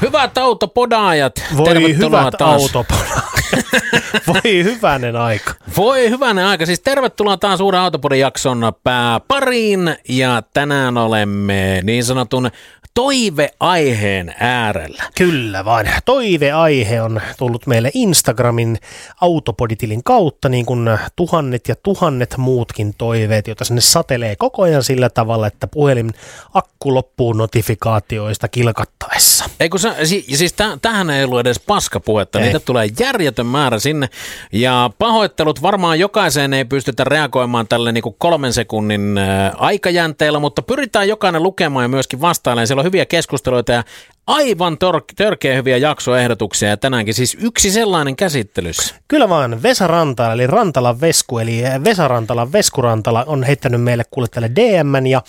Hyvät autopodaajat, Voi tervetuloa hyvät taas. autopodaajat. Voi hyvänen aika. Voi hyvänen aika. Siis tervetuloa taas uuden Autopodin jakson pariin ja tänään olemme niin sanotun toiveaiheen äärellä. Kyllä vaan. Toiveaihe on tullut meille Instagramin Autopoditilin kautta, niin kuin tuhannet ja tuhannet muutkin toiveet, joita sinne satelee koko ajan sillä tavalla, että puhelin akku loppuu notifikaatioista kilkattaessa. Eikö siis tämähän ei ollut edes paskapuhetta, niitä tulee järjetön määrä sinne ja pahoittelut varmaan jokaiseen ei pystytä reagoimaan tälle niin kuin 3 sekunnin aikajänteellä, mutta pyritään jokainen lukemaan ja myöskin vastailemaan. Siellä on hyviä keskusteluita ja aivan törkeä hyviä jaksoehdotuksia ja tänäänkin siis yksi sellainen käsittelyssä. Kyllä vaan Vesa Rantala, eli Rantalan Vesku, eli Vesa Rantalan Veskurantala on heittänyt meille kuule tälle DM:n ja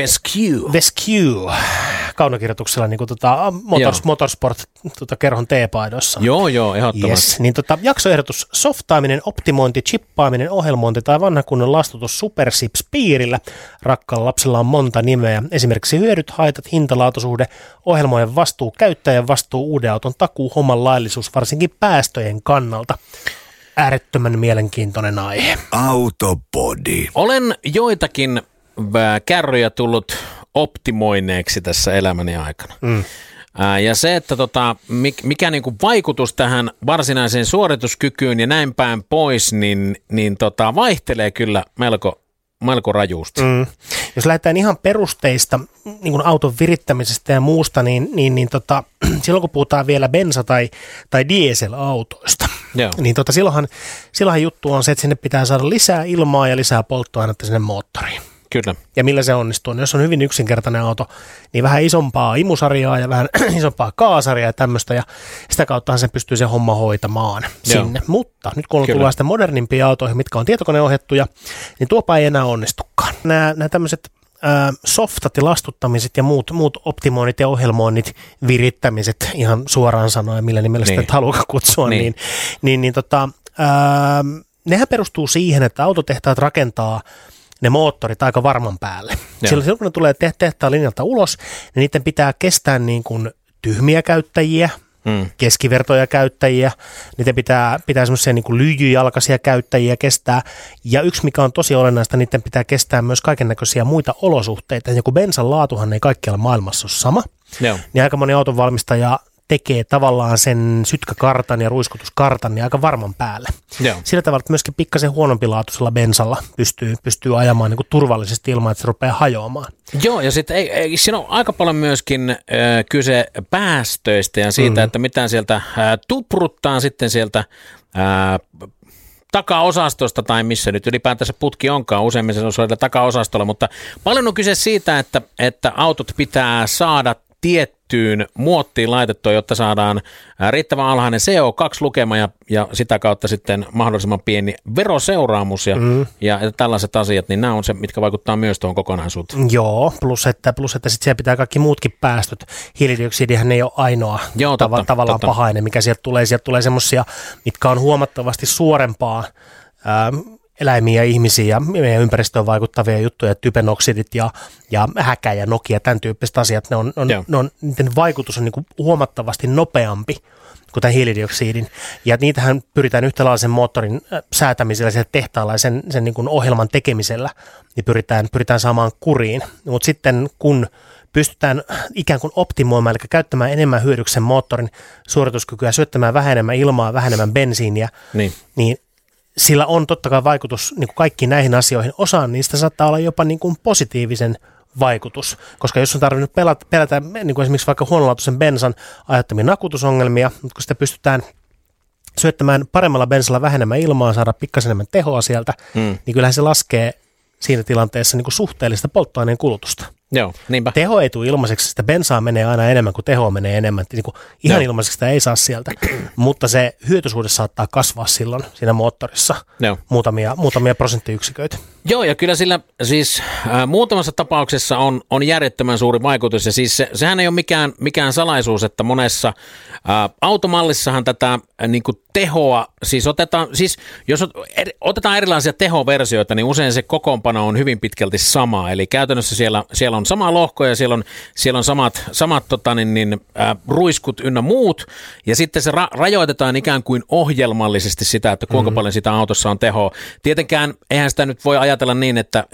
Vesku kaunokirjoituksella niin kuin Motorsport kerhon T-paidoissa. Joo, ehdottomasti. Yes. Niin jaksoehdotus: softaaminen, optimointi, chippaaminen, ohjelmointi tai vanha kunnon lastutus SuperSips-piirillä. Rakkaalla lapsella on monta nimeä. Esimerkiksi hyödyt, haitat, hintalaatusuhde, ohjelmojen vastuu, käyttäjän vastuu, uuden auton takuu, homman laillisuus, varsinkin päästöjen kannalta. Äärettömän mielenkiintoinen aihe. Autopodi. Olen joitakin kärryjä tullut optimoineeksi tässä elämäni aikana. Ja se, että mikä niinku vaikutus tähän varsinaiseen suorituskykyyn ja näin päin pois, niin vaihtelee kyllä melko rajusti. Jos lähdetään ihan perusteista niin kuin auton virittämisestä ja muusta, niin silloin kun puhutaan vielä bensa- tai dieselautoista, niin silloinhan juttu on se, että sinne pitää saada lisää ilmaa ja lisää polttoainetta sinne moottoriin. Kyllä. Ja millä se onnistuu? Jos on hyvin yksinkertainen auto, niin vähän isompaa imusarjaa ja vähän isompaa kaasarjaa ja tämmöistä, ja sitä kauttahan se pystyy se homma hoitamaan sinne. Mutta nyt kun tullaan sitten modernimpiin autoihin, mitkä on tietokoneohjattuja, niin tuopa ei enää onnistukaan. Nämä tämmöiset softat ja lastuttamiset ja muut optimoinnit ja ohjelmoinnit, virittämiset, ihan suoraan sanoen, millä nimellä sitä haluaa kutsua, nehän perustuu siihen, että autotehtaat rakentaa ne moottorit aika varman päälle. Silloin kun ne tulee tehtaan linjalta ulos, niin niiden pitää kestää niin kuin tyhmiä käyttäjiä, keskivertoja käyttäjiä, niiden pitää semmoisia niin kuin lyijyjalkaisia käyttäjiä kestää, ja yksi mikä on tosi olennaista, niiden pitää kestää myös kaikennäköisiä muita olosuhteita, ja kun bensan laatuhan ei kaikkialla maailmassa ole sama, niin aika moni autonvalmistaja tekee tavallaan sen sytkäkartan ja ruiskutuskartan niin aika varman päälle. Sillä tavalla, että myöskin pikkasen huonompilaatuisella bensalla pystyy ajamaan niin kuin turvallisesti ilman, että se rupeaa hajoamaan. Joo, ja sitten siinä on aika paljon myöskin kyse päästöistä ja siitä, että mitä sieltä tupruttaa sitten sieltä takaosastosta tai missä nyt ylipäätänsä putki onkaan, useimmin se on siellä takaosastolla, mutta paljon on kyse siitä, että autot pitää saada tiettyyn muottiin laitettua, jotta saadaan riittävän alhainen CO2-lukema ja sitä kautta sitten mahdollisimman pieni veroseuraamus ja tällaiset asiat, niin nämä on se, mitkä vaikuttaa myös tuohon kokonaisuuteen. Joo, plus että sitten siellä pitää kaikki muutkin päästöt. Hiilidioksidihan ei ole ainoa tavallaan pahainen, mikä sieltä tulee. Sieltä tulee semmoisia, mitkä on huomattavasti suorempaa eläimiä, ihmisiä ja meidän ympäristöön vaikuttavia juttuja, typenoksidit ja häkä ja nokia, tämän tyyppiset asiat, niiden vaikutus on niin kuin huomattavasti nopeampi kuin tämän hiilidioksidin. Ja niitähän pyritään yhtä lailla sen moottorin säätämisellä, sen tehtaalla ja sen niin kuin ohjelman tekemisellä, niin pyritään saamaan kuriin. Mutta sitten kun pystytään ikään kuin optimoimaan, eli käyttämään enemmän hyödyksi sen moottorin suorituskykyä, syöttämään vähän enemmän ilmaa, vähän enemmän bensiiniä, niin sillä on totta kai vaikutus niin kuin kaikkiin näihin asioihin. Osaan niistä saattaa olla jopa niin kuin positiivisen vaikutus, koska jos on tarvinnut pelätä niin kuin esimerkiksi vaikka huonolaatuisen bensan aiheuttamia nakutusongelmia, mutta kun sitä pystytään syöttämään paremmalla bensalla vähemmän ilmaa, saada pikkasen enemmän tehoa sieltä, niin kyllähän se laskee siinä tilanteessa niin kuin suhteellista polttoaineen kulutusta. Joo, niinpä. Teho ei tule ilmaiseksi, sitä bensaa menee aina enemmän kuin tehoa menee enemmän. Niin kuin ihan ilmaiseksi sitä ei saa sieltä, mutta se hyötysuhde saattaa kasvaa silloin siinä moottorissa muutamia prosenttiyksiköitä. Joo, ja kyllä sillä siis muutamassa tapauksessa on järjettömän suuri vaikutus, ja siis sehän ei ole mikään salaisuus, että monessa automallissahan tätä niin kuin tehoa, siis jos otetaan erilaisia tehoversioita, niin usein se kokoonpano on hyvin pitkälti sama, eli käytännössä siellä siellä on sama lohko ja siellä on samat ruiskut ynnä muut, ja sitten se rajoitetaan ikään kuin ohjelmallisesti sitä, että kuinka paljon sitä autossa on tehoa. Tietenkään eihän sitä nyt voi ajatella niin, että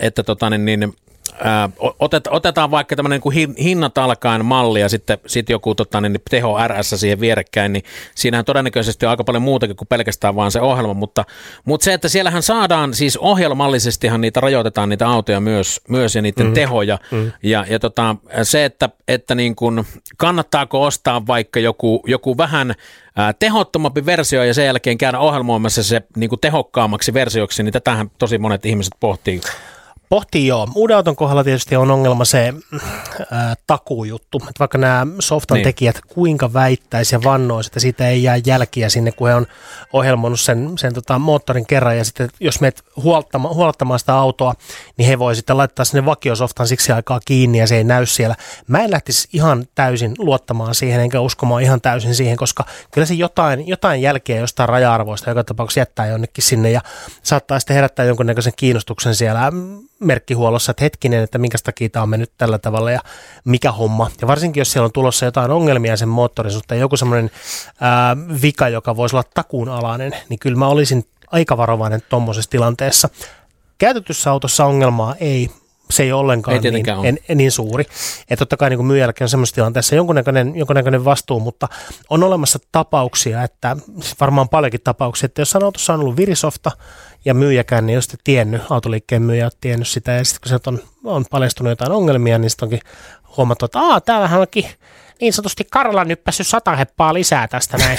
otetaan vaikka tämmöinen niin hinnat alkaen malli ja sitten joku teho RS siihen vierekkäin, niin siinähän todennäköisesti on aika paljon muutakin kuin pelkästään vaan se ohjelma, mutta se, että siellähän saadaan, siis ohjelmallisestihan niitä rajoitetaan niitä autoja myös ja niiden tehoja, ja se, että niin kuin, kannattaako ostaa vaikka joku vähän tehottomampi versio ja sen jälkeen käydä ohjelmoimassa se niin kuin tehokkaammaksi versioksi, niin tätähän tosi monet ihmiset pohtii. Pohtii joo. Uuden auton kohdalla tietysti on ongelma se takuujuttu, että vaikka nämä softan tekijät kuinka väittäisi ja vannoisi, että siitä ei jää jälkiä sinne, kun he on ohjelmoinut sen moottorin kerran, ja sitten jos menet huoltamaan sitä autoa, niin he voi sitten laittaa sinne vakiosoftan siksi aikaa kiinni ja se ei näy siellä. Mä en lähtisi ihan täysin luottamaan siihen, enkä uskomaan ihan täysin siihen, koska kyllä se jotain jälkeä jostain raja-arvoista joka tapauksessa jättää jonnekin sinne ja saattaa sitten herättää jonkunnäköisen kiinnostuksen siellä merkkihuollossa, että hetkinen, että minkä takia tämä on mennyt tällä tavalla ja mikä homma. Ja varsinkin, jos siellä on tulossa jotain ongelmia sen moottorin suhteen, joku semmoinen vika, joka voisi olla takuun alainen, niin kyllä mä olisin aika varovainen tuommoisessa tilanteessa. Käytetyssä autossa ongelmaa se ei ole ollenkaan niin suuri. Että totta kai niin myyjälläkin on semmoisessa tilanteessa jonkunnäköinen vastuu, mutta on olemassa tapauksia, että varmaan paljonkin tapauksia, että jos autossa on ollut virisofta ja myyjäkään, niin ei ole sitten tiennyt, autoliikkeen myyjä on tiennyt sitä, ja sitten kun sieltä on paljastunut jotain ongelmia, niin sitten onkin huomattu, että täällähän onkin niin sanotusti Karla nyppässyt 100 heppaa lisää tästä näin.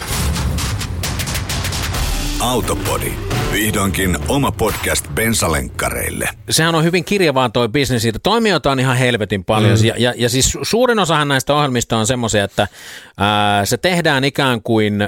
Autopodi. Vihdoinkin oma podcast bensalenkkareille. Sehän on hyvin kirjavaa toi bisnes, siitä toimijoita on ihan helvetin paljon. Ja siis suurin osahan näistä ohjelmista on semmoisia, että se tehdään ikään kuin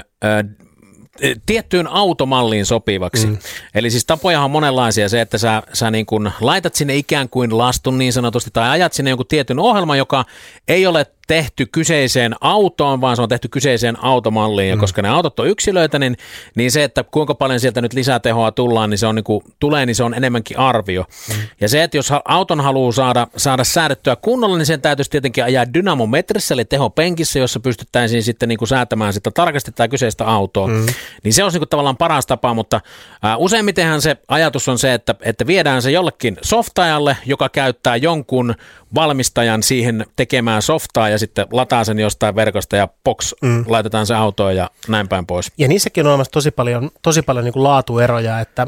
tiettyyn automalliin sopivaksi. Eli siis tapojahan on monenlaisia. Se, että sä niin kuin laitat sinne ikään kuin lastun niin sanotusti tai ajat sinne jonkun tietyn ohjelman, joka ei ole tehty kyseiseen autoon, vaan se on tehty kyseiseen automalliin. Ja koska ne autot on yksilöitä, niin se, että kuinka paljon sieltä nyt lisätehoa tullaan, niin se on niin se on enemmänkin arvio. Ja se, että jos auton haluaa saada säädettyä kunnolla, niin sen täytyisi tietenkin ajaa dynamometrissä, eli tehopenkissä, jossa pystyttäisiin sitten niin kuin säätämään sitä tarkasti tai kyseistä autoa. Niin se olisi niin kuin tavallaan paras tapa, mutta useimmitenhan se ajatus on se, että viedään se jollekin softajalle, joka käyttää jonkun valmistajan siihen tekemään softaa ja sitten lataa sen jostain verkosta ja laitetaan se autoon ja näin päin pois. Ja niissäkin on olemassa tosi paljon niin kuin laatueroja, että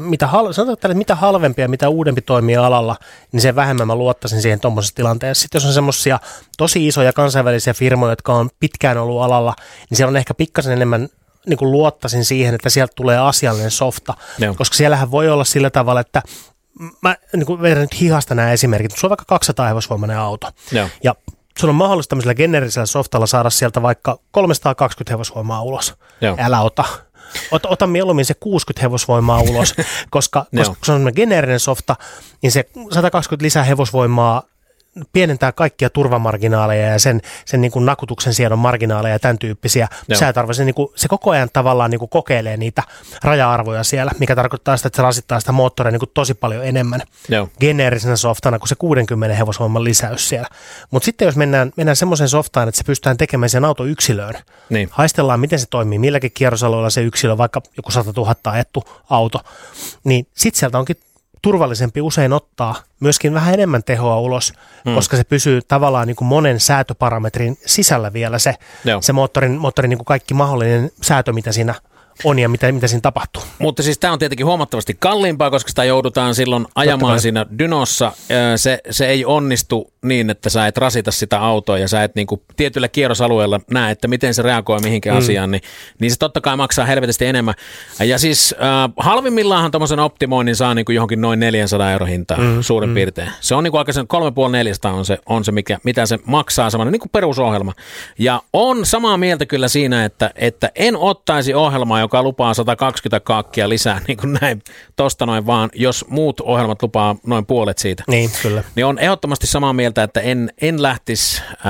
mitä halvempia, mitä uudempi toimii alalla, niin sen vähemmän mä luottaisin siihen tuommoisessa tilanteessa. Sitten jos on semmoisia tosi isoja kansainvälisiä firmoja, jotka on pitkään ollut alalla, niin siellä on ehkä pikkasen enemmän niin kuin luottaisin siihen, että sieltä tulee asiallinen softa, koska siellähän voi olla sillä tavalla, että mä niin vedän nyt hihasta nämä esimerkit. Sulla on vaikka 200 hevosvoimainen auto. Ja sun on mahdollista tämmöisellä generisellä softalla saada sieltä vaikka 320 hevosvoimaa ulos. Älä ota. Ota mieluummin se 60 hevosvoimaa ulos, koska se on generinen softa, niin se 120 lisää hevosvoimaa pienentää kaikkia turvamarginaaleja ja sen niin kuin nakutuksen siedon marginaaleja ja tämän tyyppisiä säätarvoja. Se koko ajan tavallaan niin kuin kokeilee niitä raja-arvoja siellä, mikä tarkoittaa sitä, että se rasittaa sitä moottoria niin kuin tosi paljon enemmän geneerisenä softana kuin se 60 hevosvoiman lisäys siellä. Mutta sitten jos mennään semmoiseen softaan, että se pystytään tekemään sen auto yksilöön, haistellaan miten se toimii, milläkin kierrosalueella se yksilö, vaikka joku 100 000 ajettu auto, niin sitten sieltä onkin turvallisempi usein ottaa myöskin vähän enemmän tehoa ulos, koska se pysyy tavallaan niin kuin monen säätöparametrin sisällä vielä se moottorin niin kuin kaikki mahdollinen säätö, mitä siinä on ja mitä siinä tapahtuu. Mutta siis tämä on tietenkin huomattavasti kalliimpaa, koska sitä joudutaan silloin ajamaan siinä dynossa. Se ei onnistu niin, että sä et rasita sitä autoa ja sä et niinku tietyllä kierrosalueella näe, että miten se reagoi mihinkin asiaan, niin se totta kai maksaa helvetisti enemmän. Ja siis halvimmillaanhan tuommoisen optimoinnin saa niinku johonkin noin 400 € hintaa suurin piirtein. Se on niinku aika sen 3,5-400 on se mitä se maksaa, semmoinen niinku perusohjelma. Ja on samaa mieltä kyllä siinä, että en ottaisi ohjelmaa, joka lupaa 120 kaakkia lisää, niin kuin näin tosta noin vaan, jos muut ohjelmat lupaa noin puolet siitä. Niin, kyllä. Niin on ehdottomasti samaa mieltä, että en lähtisi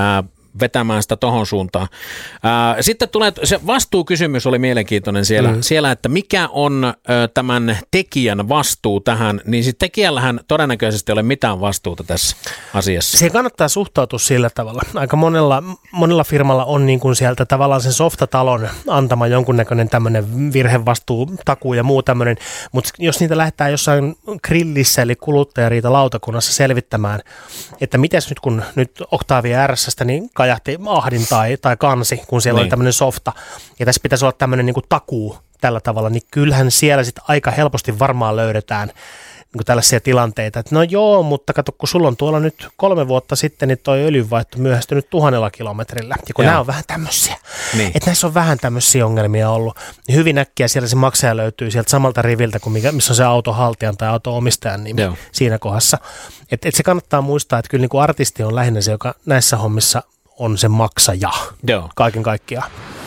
vetämään sitä tohon suuntaan. Sitten tulee, se vastuukysymys oli mielenkiintoinen siellä että mikä on tämän tekijän vastuu tähän, niin sitten tekijällähän todennäköisesti ei ole mitään vastuuta tässä asiassa. Se kannattaa suhtautua sillä tavalla. Aika monella firmalla on niin kuin sieltä tavallaan sen softatalon antama jonkunnäköinen tämmöinen virhevastuu, takuu ja muu tämmöinen, mutta jos niitä lähdetään jossain grillissä eli kuluttajariitalautakunnassa selvittämään, että mites nyt kun nyt Octavia RS:stä niin kajahti ahdin tai kansi, kun siellä oli tämmöinen softa, ja tässä pitäisi olla tämmöinen niin kuin takuu tällä tavalla, niin kyllähän siellä sitten aika helposti varmaan löydetään niin tällaisia tilanteita, että no joo, mutta kato, kun sulla on tuolla nyt 3 vuotta sitten, niin toi öljynvaihto myöhästynyt 1000 kilometrillä, ja kun nämä on vähän tämmöisiä, että näissä on vähän tämmöisiä ongelmia ollut, niin hyvin äkkiä siellä se maksaja löytyy sieltä samalta riviltä, kuin missä on se autohaltijan tai autoomistajan nimi siinä kohdassa. Että se kannattaa muistaa, että kyllä niin kuin artisti on lähinnä se, joka näissä hommissa on se maksaja kaiken kaikkiaan.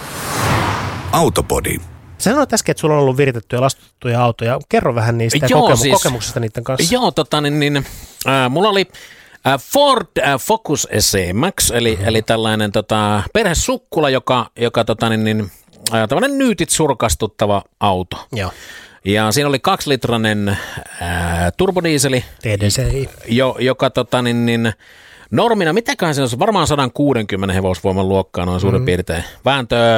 Autopodi. Sä sanoit äsken, että sulla on ollut viritettyjä ja lastutettuja autoja. Kerro vähän niistä kokemuksista niiden kanssa. Joo, mulla oli Ford Focus SE-Max, eli tällainen perhesukkula, joka tällainen nyytit surkastuttava auto. Joo. Ja siinä oli 2-litrainen turbodieseli. TDCi. Joka normina, mitäköhän se on, varmaan 160 hevosvoiman luokkaa noin suurin piirtein. Vääntöä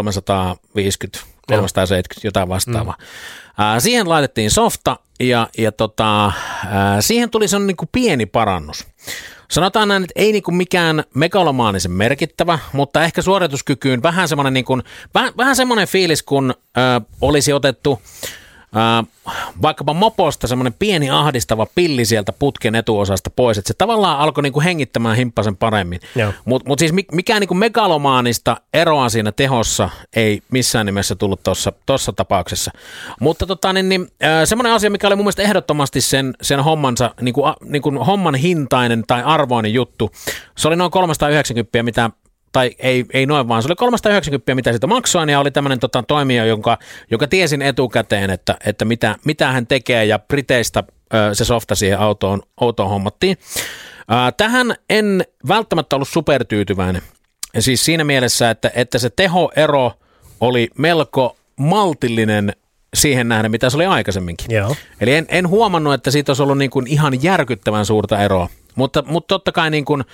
350, 370, jotain vastaavaa. Siihen laitettiin softa ja siihen tuli sellainen niin kuin pieni parannus. Sanotaan näin, että ei niin kuin mikään megalomaanisen merkittävä, mutta ehkä suorituskykyyn vähän semmoinen, niin kuin, vähän semmoinen fiilis, kun olisi otettu vaikkapa moposta semmoinen pieni ahdistava pilli sieltä putken etuosasta pois, että se tavallaan alkoi niinku hengittämään himppasen paremmin. Mutta siis mikään niinku megalomaanista eroa siinä tehossa ei missään nimessä tullut tuossa tapauksessa. Mutta semmoinen asia, mikä oli mun mielestä ehdottomasti sen hommansa, niinku homman hintainen tai arvoinen juttu, se oli noin 390, tai ei noin vaan, se oli 390, mitä siitä maksoin, ja oli tämmöinen toimija, joka tiesin etukäteen, että mitä hän tekee, ja Briteistä se softa siihen autoon hommattiin. Tähän en välttämättä ollut supertyytyväinen. Siis siinä mielessä, että se tehoero oli melko maltillinen siihen nähden, mitä se oli aikaisemminkin. Joo. Eli en huomannut, että siitä olisi ollut niin kuin ihan järkyttävän suurta eroa, mutta totta kai niin kuin,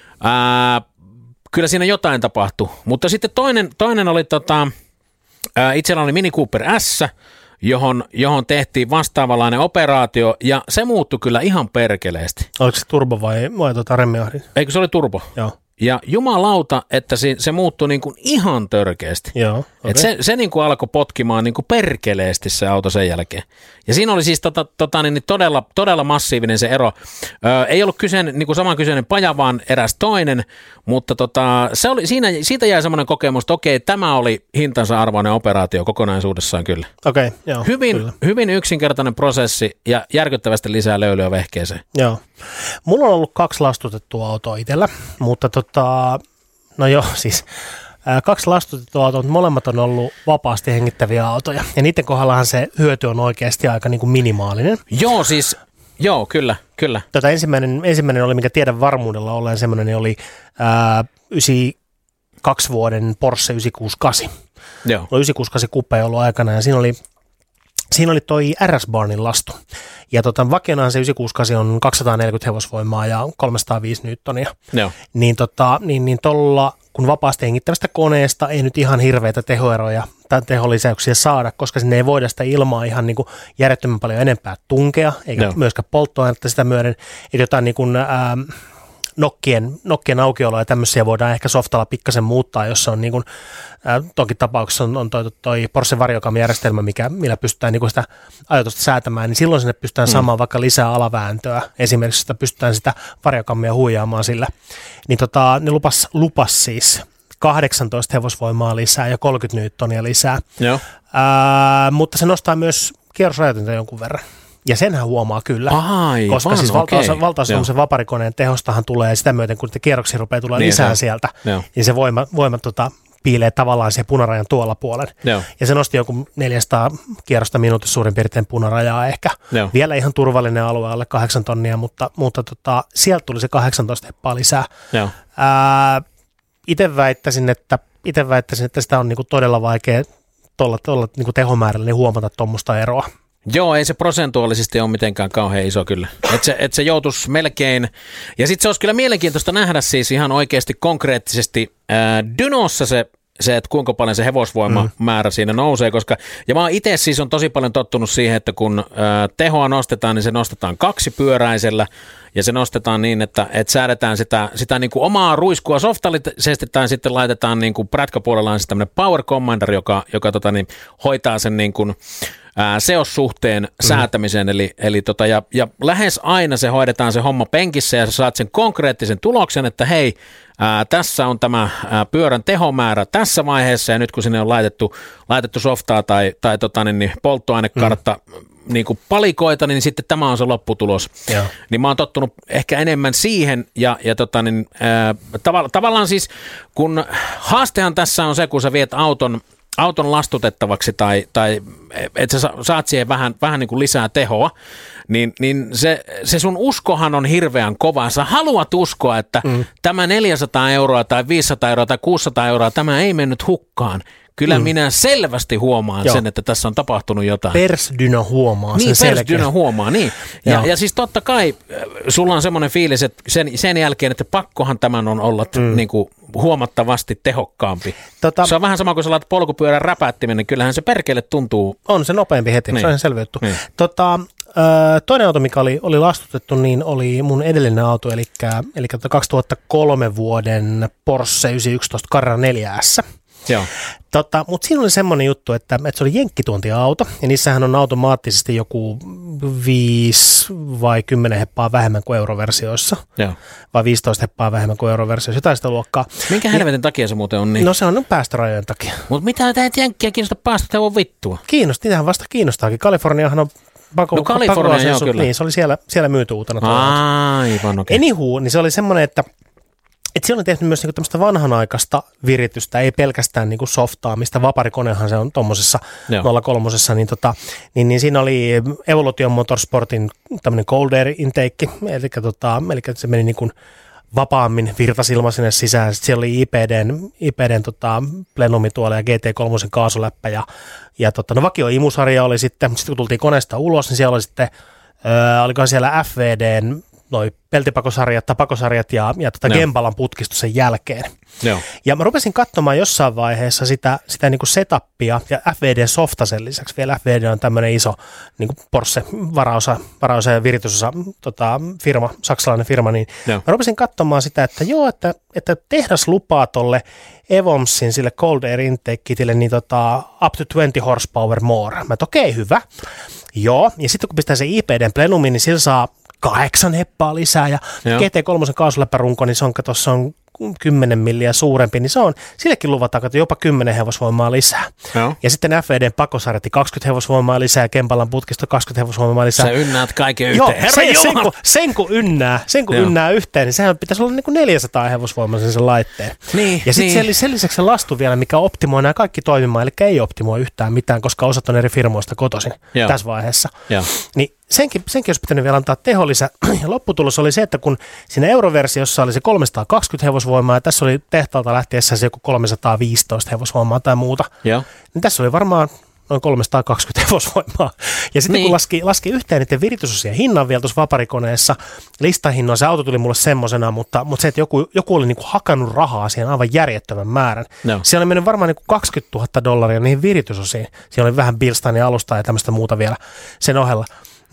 kyllä siinä jotain tapahtui, mutta sitten toinen oli, itsellä oli Mini Cooper S, johon tehtiin vastaavanlainen operaatio, ja se muuttui kyllä ihan perkeleesti. Oliko se turbo vai remmiahdin? Eikö se oli turbo? Joo. Ja jumalauta, että se muuttui niin kuin ihan törkeästi. Joo, okay. Et se niin kuin alkoi potkimaan niin kuin perkeleesti se auto sen jälkeen. Ja siinä oli siis todella massiivinen se ero. Ei ollut niin kuin saman kyseinen paja, vaan eräs toinen, mutta se oli, siitä jäi semmoinen kokemus, että okei, tämä oli hintansa arvoinen operaatio kokonaisuudessaan kyllä. Okei, joo. Hyvin yksinkertainen prosessi ja järkyttävästi lisää löylyä vehkeeseen. Joo. Mulla on ollut 2 lastutettua autoa itsellä, mutta no joo, siis 2 lastutettua autoa, mutta molemmat on ollut vapaasti hengittäviä autoja. Ja niiden kohdallahan se hyöty on oikeasti aika niin kuin minimaalinen. Joo, kyllä. Ensimmäinen oli, mikä tiedän varmuudella olleen semmoinen, niin oli 92 vuoden Porsche 968. Joo. 968 coupe ollut aikana, ja siinä oli toi RS-Barnin lastu. Ja vakionaan se 968 on 240 hevosvoimaa ja 305 newtonia. Joo. Niin tolla, kun vapaasti hengittävästä koneesta ei nyt ihan hirveitä tehoeroja tai teholisäyksiä saada, koska sinne ei voida sitä ilmaa ihan niin kuin järjettömän paljon enempää tunkea, eikä myöskään polttoainetta sitä myöden. Että jotain niin kuin, nokkien aukioloa ja tämmöisiä voidaan ehkä softalla pikkasen muuttaa, jos on niin kuin, toki tapauksessa on toi Porsche Variocam-järjestelmä, millä pystytään niin kuin sitä ajatusta säätämään, niin silloin sinne pystytään saamaan vaikka lisää alavääntöä. Esimerkiksi sitä pystytään sitä Variocamia huijaamaan sillä. Niin ne lupas siis 18 hevosvoimaa lisää ja 30 newtonia lisää. Joo. Mutta se nostaa myös kierrosrajoitinta jonkun verran. Ja senhän huomaa kyllä, koska siis valtaosa semmoisen vaparikoneen tehostahan tulee sitä myöten, kun kierroksia rupeaa tulee lisää sieltä, niin se voima piilee tavallaan siihen punarajan tuolla puolen. Joo. Ja se nosti joku 400 kierrosta minuutissa suurin piirtein punarajaa ehkä. Joo. Vielä ihan turvallinen alue alle 8 tonnia, mutta sieltä tuli se 18 heppaa lisää. itse väittäisin, että sitä on niinku todella vaikea tuolla niinku tehomäärällä niin huomata tuommoista eroa. Joo, ei se prosentuaalisesti ole mitenkään kauhean iso kyllä. Että se joutuisi melkein, ja sitten se olisi kyllä mielenkiintoista nähdä siis ihan oikeasti konkreettisesti dynossa se, että kuinka paljon se hevosvoimamäärä siinä nousee, koska, ja mä oon itse siis on tosi paljon tottunut siihen, että kun tehoa nostetaan, niin se nostetaan 2-pyöräisellä, ja se nostetaan niin, että säädetään sitä niin kuin omaa ruiskua softallisesti, tai sitten laitetaan niin kuin prätkäpuolellaan se tämmöinen Power Commander, joka hoitaa sen niin kuin seossuhteen säätämisen, ja lähes aina se hoidetaan se homma penkissä, ja sä saat sen konkreettisen tuloksen, että hei, tässä on tämä pyörän tehomäärä tässä vaiheessa, ja nyt kun sinne on laitettu softaa tai polttoainekartta, niin kuin palikoita, niin sitten tämä on se lopputulos. Ja. Niin mä oon tottunut ehkä enemmän siihen, ja tavallaan siis, kun haastehan tässä on se, kun sä viet auton lastutettavaksi tai että sä saat siihen vähän niin kuin lisää tehoa, niin se sun uskohan on hirveän kova. Sä haluat uskoa, että tämä 400 € tai 500 € tai 600 €, tämä ei mennyt hukkaan. Kyllä minä selvästi huomaan sen, että tässä on tapahtunut jotain. Persdyno huomaa sen selkeä. Persdyno huomaa, niin. Ja siis totta kai sulla on semmoinen fiilis, että sen jälkeen, että pakkohan tämän on olla niin kuin huomattavasti tehokkaampi. Se on vähän sama kuin sä laitat polkupyörän räpättimen, niin kyllähän se perkele tuntuu. On se nopeampi heti, se on ihan selvä juttu. Niin. Toinen auto, mikä oli lastutettu, niin oli mun edellinen auto, eli 2003 vuoden Porsche 911 Carrera 4S. Mutta siinä oli semmoinen juttu, että se oli jenkkituontiauto, ja niissähän on automaattisesti joku 5 vai 10 heppaa vähemmän kuin euroversioissa. Vai 15 heppaa vähemmän kuin euroversioissa, jotain sitä luokkaa. Minkä helvetin takia se muuten on niin? No se on päästörajojen takia. Mutta mitä teitä jenkkiä kiinnostaa päästöt on vittua? Niitähän vasta kiinnostaakin. Kaliforniahan on Kalifornia, joo, kyllä. Niin, se oli siellä myyty uutena. Aivan, okei. Anywho, niin se oli semmoinen, että siellä on tehty myös niinku tämmöistä vanhanaikaista viritystä, ei pelkästään niinku softaa, mistä vaparikonehan se on tuommoisessa 03, niin siinä oli Evolution Motorsportin tämmöinen cold air intake, eli se meni niinku vapaammin virtasilma sinne sisään. Sitten siellä oli IPDn plenumituoli ja GT3 kaasuläppä ja vakio imusarja oli sitten kun tultiin koneesta ulos, niin siellä oli sitten, olikohan siellä FVDn noi peltipakosarjat, tapakosarjat ja Gempalan putkisto sen jälkeen. Joo. Ja mä rupesin katsomaan jossain vaiheessa sitä niinku setupia ja FVD softasen lisäksi vielä FVD on tämmöinen iso niinku Porsche varaosa ja viritysosa firma, saksalainen firma, niin mä rupesin katsomaan sitä, että tehdas lupaa tolle Evomsin sille cold air intake kitille niin up to 20 horsepower more. Mä okei, hyvä. Joo, ja sitten kun pistää se IPDn plenumiin, niin sillä saa 8 heppaa lisää ja GT3 kaasuläppärunko, niin se on 10 milliä suurempi, niin se on, sillekin luvataan, että jopa 10 hevosvoimaa lisää. Joo. Ja sitten FVDn pakosarjat 20 hevosvoimaa lisää ja Gempalan putkisto 20 hevosvoimaa lisää. Sä ynnaat kaiken yhteen. Joo, sen kun ynnää yhteen, niin sehän pitäisi olla niin kuin 400 hevosvoimaa sen laitteen. Niin, ja sitten sen lisäksi se lastu vielä, mikä optimoi nämä kaikki toimimaan, eli ei optimoi yhtään mitään, koska osat on eri firmoista kotoisin tässä vaiheessa. Niin senkin olisi pitänyt vielä antaa teholisä. Ja lopputulos oli se, että kun siinä euroversiossa oli se 320 hevosvoimaa ja tässä oli tehtaalta lähtiessä se joku 315 hevosvoimaa tai muuta, niin tässä oli varmaan noin 320 hevosvoimaa. Ja sitten kun laski yhteen niiden viritysosien hinnan vielä tuossa vaparikoneessa, listahinnoin, se auto tuli mulle semmosena, mutta se, että joku oli niinku hakannut rahaa siihen aivan järjettömän määrän. Siellä oli mennyt varmaan niinku $20,000 niihin viritysosiin. Siellä oli vähän Bilsteinin alustaa ja tämmöistä muuta vielä sen ohella.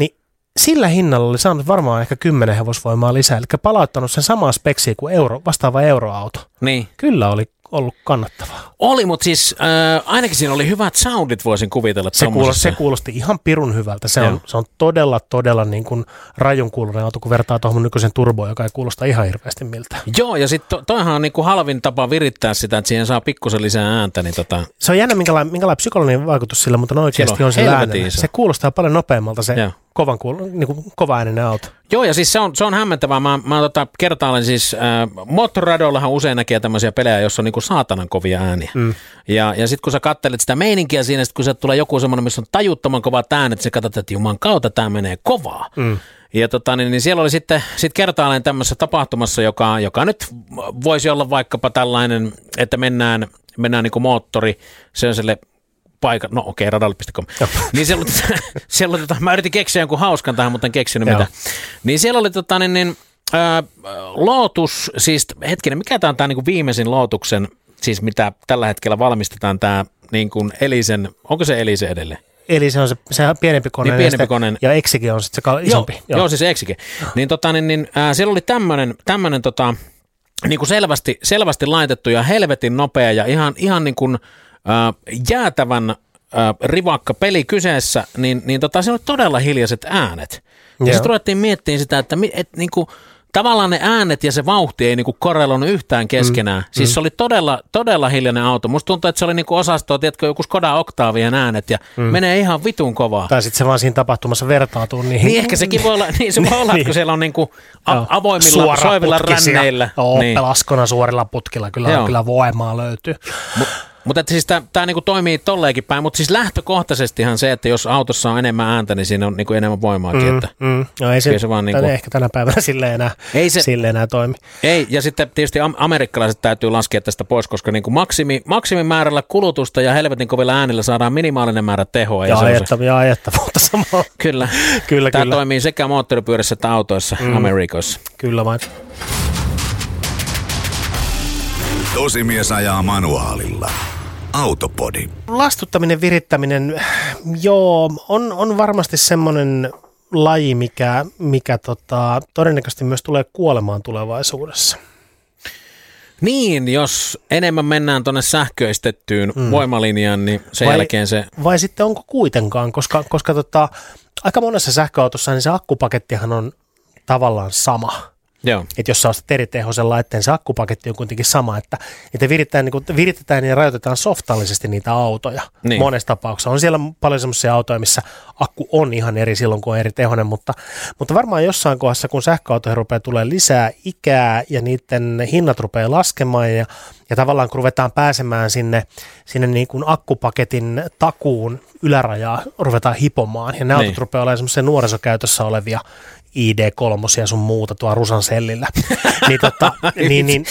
Sillä hinnalla oli saanut varmaan ehkä 10 hevosvoimaa lisää, eli palauttanut sen samaa speksiä kuin vastaava euroauto. Niin. Kyllä oli ollut kannattavaa. Oli, mutta siis ainakin siinä oli hyvät soundit, voisin kuvitella. Se kuulosti ihan pirun hyvältä. Se on todella niin kuin rajun kuulunen auto, kun vertaa tuohon nykyisen turboon, joka ei kuulosta ihan hirveästi miltä. Joo, ja sitten toihan on niin kuin halvin tapa virittää sitä, että siihen saa pikkusen lisää ääntä. Niin Se on jännä, minkälainen psykologinen vaikutus sillä, mutta oikeasti on se äänellä. Se kuulostaa paljon nopeammalta se kova-ääninen auto. Joo, ja siis se on hämmentävää. Mä kertaalleen siis moottoriradoillahan usein näkee tämmöisiä pelejä, jossa on niinku saatanan kovia ääniä. Ja sitten kun sä kattelet sitä meininkiä siinä, sit kun se tulee joku semmoinen, missä on tajuttoman kovat äänet, sä katsot, että juman kautta tää menee kovaa. niin siellä oli sitten kertaalleen tämmöisessä tapahtumassa, joka nyt voisi olla vaikkapa tällainen, että mennään niin kuin moottori sellaiselle paikan, no okei, radalle.com. Niin siellä oli mä yritin keksiä jonkun hauskan tähän, mutta en keksinyt mitä. Niin siellä oli Lotus, siis hetkinen, mikä tämä on tämä niin kuin viimeisin Lotuksen, siis mitä tällä hetkellä valmistetaan, tämä niin kuin Elisen, onko se Elise edelleen? Eli se on se pienempi kone, niin pienempi kone. Ja Exige on sitten se isompi. Joo, siis Exige. Niin, siellä oli tämmöinen niin kuin selvästi laitettu ja helvetin nopea ja ihan niin kuin jäätävän rivakka peli kyseessä, niin siinä oli todella hiljaiset äänet. Ja sitten ruvettiin miettimään sitä, että niin kuin, tavallaan ne äänet ja se vauhti ei niinku korreloinut yhtään keskenään. Siis se oli todella hiljainen auto. Musta tuntuu, että se oli niinku osastoa, tiedätkö, joku Skoda Octavien äänet ja menee ihan vitun kovaa. Tai sitten se vaan siinä tapahtumassa vertautuu niihin. Niin ehkä sekin voi olla, se voi olla, kun siellä on niinku avoimilla, soivilla ränneillä. Joo, pelaskona suorilla putkilla, kyllä voimaa löytyy. Mutta siis tämä niinku toimii tolleenkin päin, mutta siis lähtökohtaisestihan se, että jos autossa on enemmän ääntä, niin siinä on niinku enemmän voimaakin. No ei se vaan niinku, ehkä tänä päivänä sille enää toimi. Ei, ja sitten tietysti amerikkalaiset täytyy laskea tästä pois, koska niinku maksimimäärällä kulutusta ja helvetin kovilla äänillä saadaan minimaalinen määrä tehoa. Ja ajettavuutta samalla. Kyllä. Tämä toimii sekä moottoripyörissä että autoissa Amerikoissa. Kyllä vain. Tosimies ajaa manuaalilla. Autopodi. Lastuttaminen, virittäminen, on varmasti semmoinen laji, mikä todennäköisesti myös tulee kuolemaan tulevaisuudessa. Niin, jos enemmän mennään tuonne sähköistettyyn voimalinjaan, niin sen jälkeen se... Vai sitten onko kuitenkaan, koska aika monessa sähköautossa niin se akkupakettihan on tavallaan sama. Joo. Että jos sä ostat eritehoisen laitteen, se akkupaketti on kuitenkin sama, että viritetään ja rajoitetaan softallisesti niitä autoja. Niin. Monessa tapauksessa on siellä paljon semmoisia autoja, missä akku on ihan eri silloin, kun on eri tehoinen, mutta varmaan jossain kohdassa, kun sähköautoihin rupeaa tulee lisää ikää ja niiden hinnat rupeaa laskemaan ja tavallaan kun ruvetaan pääsemään sinne niin kuin akkupaketin takuun ylärajaa ruvetaan hipomaan ja ne autot rupeaa olemaan semmoisia nuorisokäytössä olevia ID3 sun muuta tuolla Rusan sellillä, niin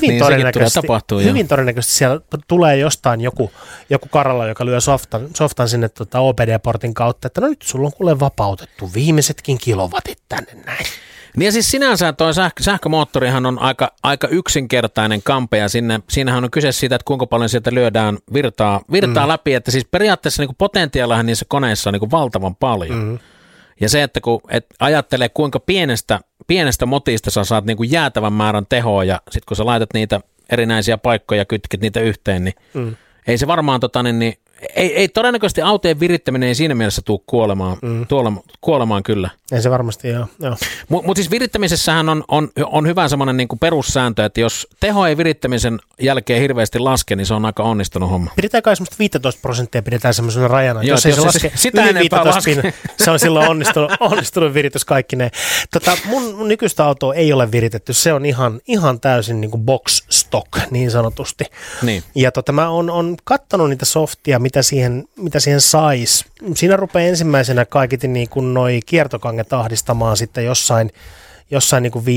hyvin todennäköisesti siellä tulee jostain joku karalla, joka lyö softan sinne OPD-portin kautta, että no nyt sulla on kuule vapautettu viimeisetkin kilowatit tänne näin. Niin ja siis sinänsä tuo sähkömoottorihan on aika yksinkertainen kampe ja siinähän on kyse siitä, että kuinka paljon sieltä lyödään virtaa läpi, että siis periaatteessa niin potentiaalihan niissä koneissa on niin valtavan paljon. Ja se, että kun ajattelee kuinka pienestä motista sä saat niin kuin jäätävän määrän tehoa ja sitten kun sä laitat niitä erinäisiä paikkoja ja kytket niitä yhteen, niin ei se varmaan ei todennäköisesti autojen virittäminen ei siinä mielessä tule kuolemaan kyllä. Ei se varmasti, joo. Mutta siis virittämisessähän on hyvä semmoinen niinku perussääntö, että jos teho ei virittämisen jälkeen hirveästi laske, niin se on aika onnistunut homma. Pidetään kai semmoista 15% pidetään semmoisena rajana. Joo, jos ei se laske yli 15, se on silloin onnistunut viritys kaikki ne. Mun nykyistä autoa ei ole viritetty, se on ihan täysin niinku box stock niin sanotusti. Niin. Ja mä oon kattonut niitä softia, mitä siihen sais. Siinä rupeaa ensimmäisenä kaikiti niin kuin noi kiertokanget ahdistamaan sitten jossain niin kuin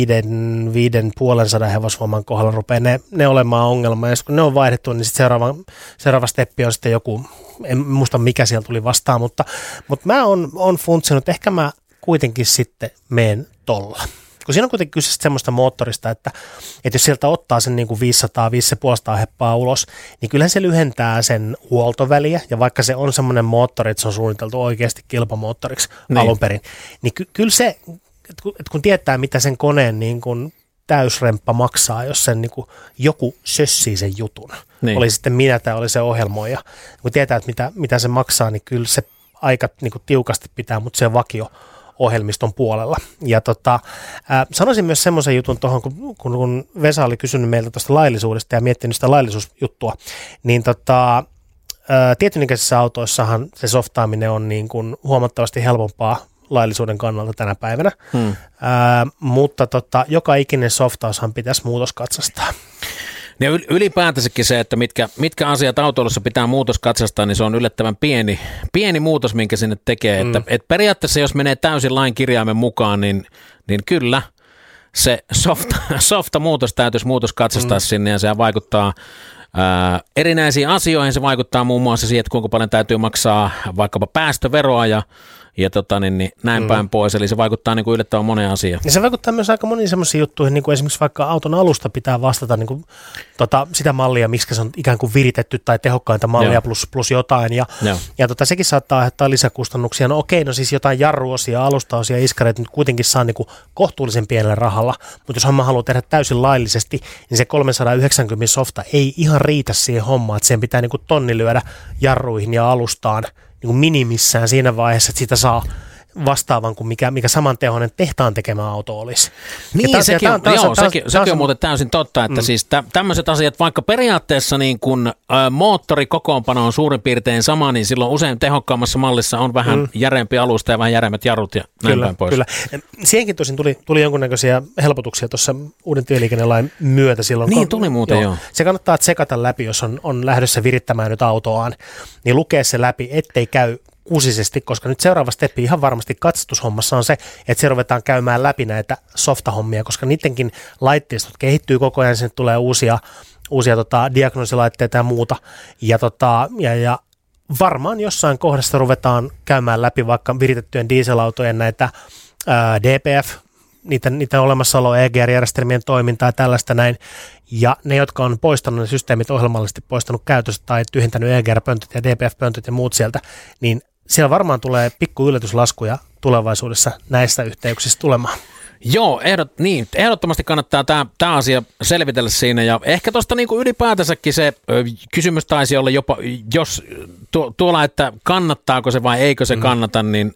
500 hevosvoiman kohdalla rupeaa ne olemaan ongelma. Ja kun ne on vaihdettu, niin sitten seuraava steppi on sitten joku, en muista mikä siellä tuli vastaan, mutta mä oon funtsinut, että ehkä mä kuitenkin sitten meen tolla. Kun siinä on kuitenkin kyse semmoista moottorista, että jos sieltä ottaa sen niin kuin 500 heppaa ulos, niin kyllähän se lyhentää sen huoltoväliä, ja vaikka se on semmoinen moottori, että se on suunniteltu oikeasti kilpamoottoriksi alun perin, niin kyllä se, että kun tietää, mitä sen koneen niin kuin täysremppa maksaa, jos sen niin kuin joku sössii sen jutun, oli sitten minä tai oli se ohjelmoija, kun tietää, että mitä se maksaa, niin kyllä se aika niin kuin tiukasti pitää, mutta se on vakio ohjelmiston puolella. Ja sanoisin myös semmoisen jutun tuohon, kun Vesa oli kysynyt meiltä tuosta laillisuudesta ja miettinyt sitä laillisuusjuttua, niin tietynikäisissä autoissahan se softaaminen on niin kuin huomattavasti helpompaa laillisuuden kannalta tänä päivänä, mutta joka ikinen softaushan pitäisi muutoskatsastaa. Ja ylipäätänsäkin se, että mitkä asiat autoilussa pitää muutoskatsastaa, niin se on yllättävän pieni muutos, minkä sinne tekee. Että periaatteessa jos menee täysin lain kirjaimen mukaan, niin kyllä se softa muutos täytyisi muutoskatsastaa sinne, ja se vaikuttaa erinäisiin asioihin. Se vaikuttaa muun muassa siihen, että kuinka paljon täytyy maksaa vaikkapa päästöveroa ja näin päin pois. Eli se vaikuttaa niin kuin yllättävän moneen asiaan. Ja se vaikuttaa myös aika moniin semmoisiin juttuihin, niin kuin esimerkiksi vaikka auton alusta pitää vastata niin kuin, sitä mallia, miksi se on ikään kuin viritetty tai tehokkainta mallia plus jotain. Ja sekin saattaa aiheuttaa lisäkustannuksia. No okei, no siis jotain jarruosia, alustaosia, iskareita nyt kuitenkin saa niin kuin kohtuullisen pienellä rahalla. Mutta jos homma haluaa tehdä täysin laillisesti, niin se 390 softa ei ihan riitä siihen hommaan. Että sen pitää niin kuin tonni lyödä jarruihin ja alustaan niin kuin minimissään siinä vaiheessa, että sitä saa vastaavan kuin mikä samantehoinen tehtaan tekemä auto olisi. Niin, sekin on muuten täysin totta, että siis tämmöiset asiat, vaikka periaatteessa niin kun moottorikokoonpano on suurin piirtein sama, niin silloin usein tehokkaammassa mallissa on vähän järeämpi alusta ja vähän järeämmät jarrut ja näin päin pois. Kyllä. Siihenkin tosin tuli jonkunnäköisiä helpotuksia tuossa uuden tieliikennelain myötä silloin. Niin, tuli muuten joo. Se kannattaa tsekata läpi, jos on lähdössä virittämään nyt autoaan, niin lukee se läpi, ettei käy kusisesti, koska nyt seuraava steppi ihan varmasti katsastushommassa on se, että se ruvetaan käymään läpi näitä softahommia, koska niidenkin laitteistot kehittyy koko ajan, sinne tulee uusia diagnoosilaitteita ja muuta, ja varmaan jossain kohdassa ruvetaan käymään läpi vaikka viritettyjen dieselautojen näitä DPF, niiden olemassaolo, EGR-järjestelmien toimintaa ja tällaista näin, ja ne, jotka on poistanut ne systeemit ohjelmallisesti poistanut käytöstä tai tyhjentänyt EGR-pöntöt ja DPF-pöntöt ja muut sieltä, niin siellä varmaan tulee pikku yllätyslaskuja tulevaisuudessa näistä yhteyksistä tulemaan. Joo, ehdottomasti kannattaa tämä asia selvitellä siinä, ja ehkä tuosta niinku ylipäätänsäkin se kysymys taisi olla jopa, jos tuolla, että kannattaako se vai eikö se kannata, niin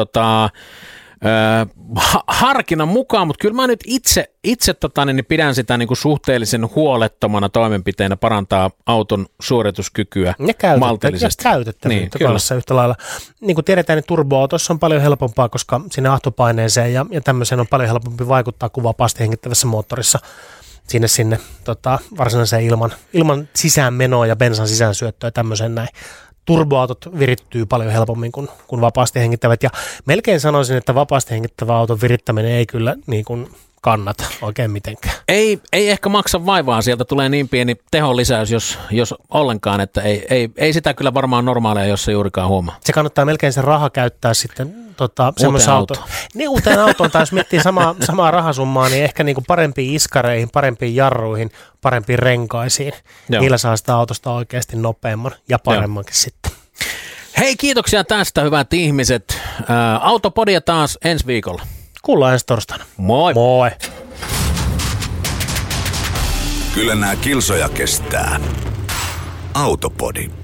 harkinnan mukaan, mutta kyllä mä nyt itse niin pidän sitä niin kuin suhteellisen huolettomana toimenpiteenä parantaa auton suorituskykyä maltillisesti. Ja käytettävyyttä yhtä lailla. Niin kuin tiedetään, niin turboautossa on paljon helpompaa, koska sinne ahtopaineeseen ja tämmöiseen on paljon helpompi vaikuttaa kuin vapaasti hengittävässä moottorissa sinne varsinaiseen ilman sisäänmenoa ja bensan sisäänsyöttöä ja tämmöiseen näin. Turboautot virittyy paljon helpommin kuin vapaasti hengittävät, ja melkein sanoisin, että vapaasti hengittävä auton virittäminen ei kyllä niin kuin kannata oikein mitenkään. Ei ehkä maksa vaivaa, sieltä tulee niin pieni teholisäys, jos ollenkaan, että ei sitä kyllä varmaan normaalia, jos se juurikaan huomaa. Se kannattaa melkein se raha käyttää sitten semmoiseen autoon. Niin, uuteen autoon, tai jos miettii samaa rahasummaa, niin ehkä niin kuin parempiin iskareihin, parempiin jarruihin, parempiin renkaisiin. Joo. Niillä saa sitä autosta oikeasti nopeamman ja paremmankin sitten. Hei, kiitoksia tästä, hyvät ihmiset. Autopodia taas ensi viikolla. Kuullaan ensi torstaina. Moi. Moi. Kyllä nämä kilsoja kestää. Autopodi.